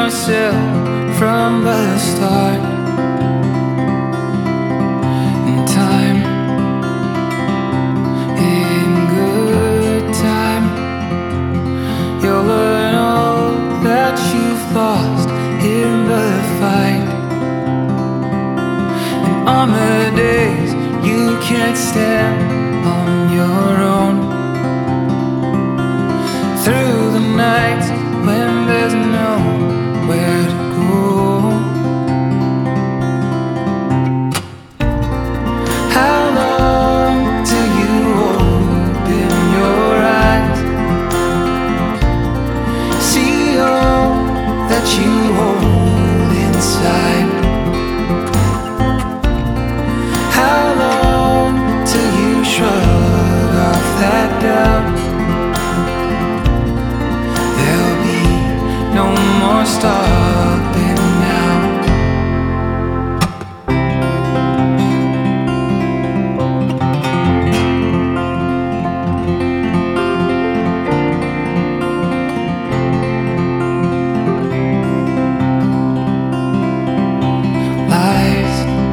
yourself from the start. In time, in good time, you'll learn all that you've lost in the fight. And on the days you can't stand on your own, through the nights when there's nowhere to go, how long till you open your eyes, see all that you hold inside? How long till you shrug off that doubt? There'll be no more stopping now. Lies,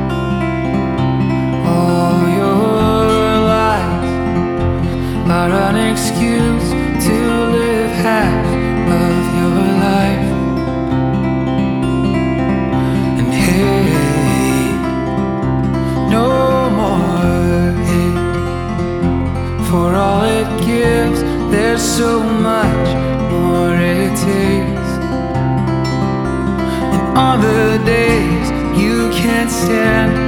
all your lies are an excuse to live half of your life. And hate, no more hate. For all it gives, there's so much more it takes. And on the days you can't stand